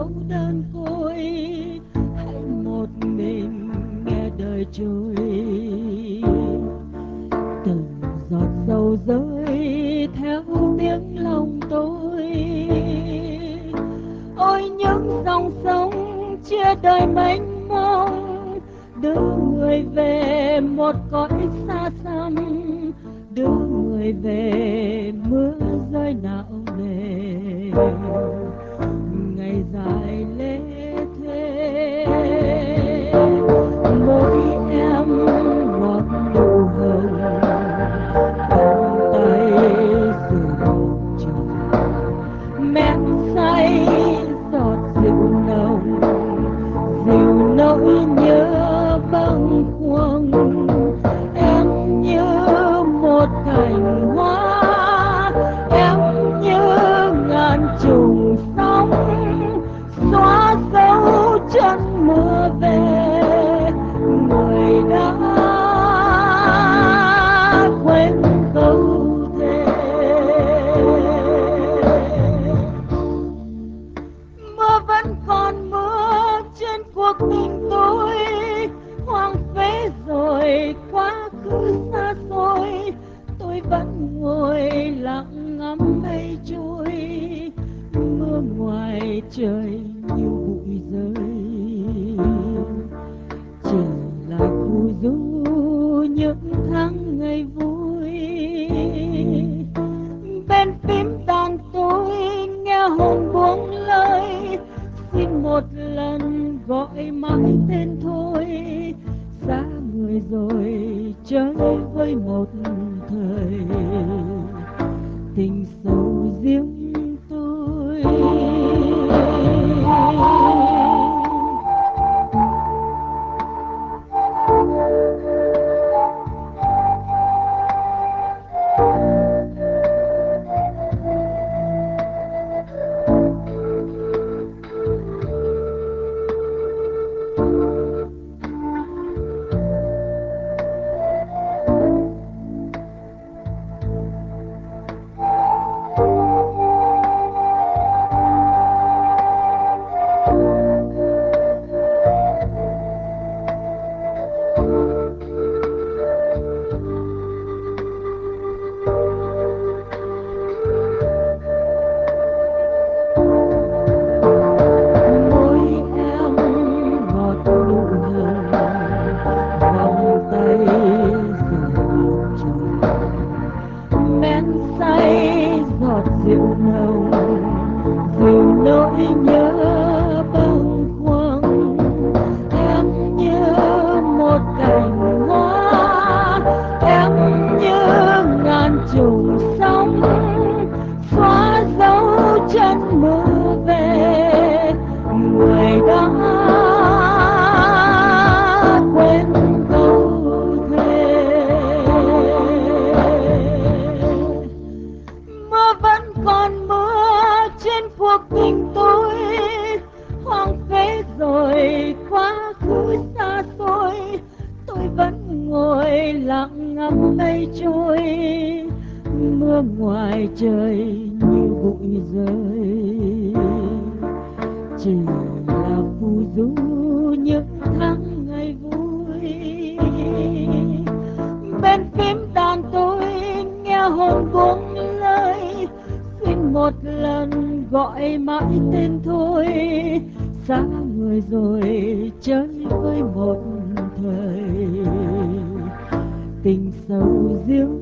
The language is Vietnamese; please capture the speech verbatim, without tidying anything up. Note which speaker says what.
Speaker 1: dấu đơn côi, hãy một mình nghe đời trôi. Từng giọt sầu rơi theo tiếng lòng tôi, ôi những dòng sông chia đời mênh mông, đưa người về một cõi xa xăm, đưa người về mưa rơi não nề. Ngày dài lê thê, mỗi em ngọt nụ hồng, vòng tay rời bầu trời, men say giọt rượu nồng, dịu nỗi nhớ bâng khuâng. Em như một cành hoa, em như ngàn trùng sóng, xóa dấu chân mưa về người đã quên câu thề. Mưa vẫn còn mưa trên cuộc tình tôi, hoang phế rồi quá khứ xa xôi. Tôi vẫn ngồi lặng ngắm mây trôi, mưa ngoài trời như bụi rơi. Chỉ là phù du những tháng ngày vui, bên phím đàn tôi nghe hồn buông lời. Xin một lần gọi mãi tên thôi, xa người rồi chơi với một thời, tình sâu riêng tôi. Rượu nồng dịu nỗi nhớ bâng khuâng. Em như một cành hoa, em như ngàn trùng sóng, xóa dấu chân mưa về người đã quên câu thề. Mưa vẫn còn mưa trên cuộc tình tôi, hoang phế rồi quá khứ xa xôi. Tôi vẫn ngồi lặng ngắm mây trôi, mưa ngoài trời như bụi rơi. Chỉ là phù du những tháng ngày vui, bên phím đàn tôi nghe hồn buông lời. Xin một lần gọi mãi tên thôi, xa người rồi chơi với một thời, tình sâu riêng